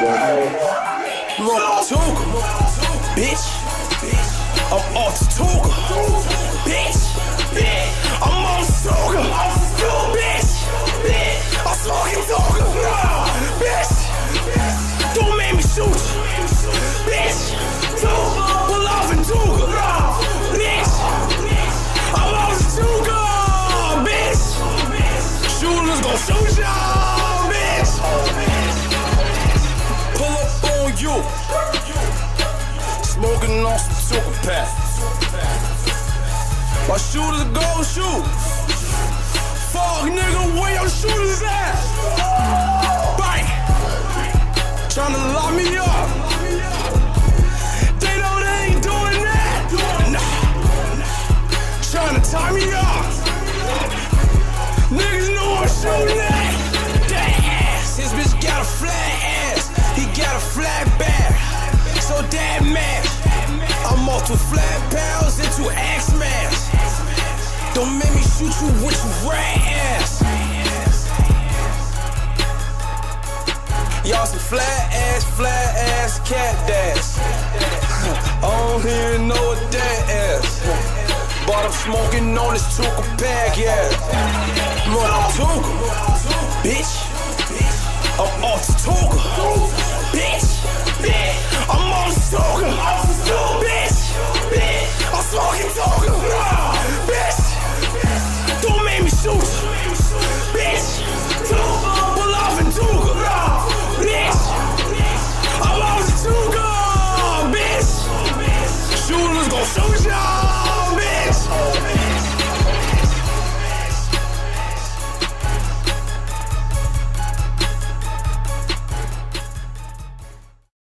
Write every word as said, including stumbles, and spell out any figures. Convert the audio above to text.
Tuga, bitch. I'm off to Tuga, bitch. I'm on Tuga, bitch. I'm smoking Tuga, bitch. Don't make me shoot you, bitch. Pull off in Tuga, bitch. I'm on Tuga, bitch. Shooters gon' shoot y'all, bitch. Pull up on you, smoking on some Tuga pack. My shooters gon' shoot. Fuck nigga, where your shooters at? Bang! Tryna lock me up. They know they ain't doing that. Nah. Tryna tie me up. Niggas know I'm shooting at. That ass. His bitch got a flat ass. He got a flat back. So that match. I'm off two flat pounds into X-Mash. Don't make me shoot you with your rat ass. Y'all some flat ass, flat ass cat dash. I don't even know what that is. But I'm smoking on this Tuga pack, yeah. I'm on Tuga, bitch.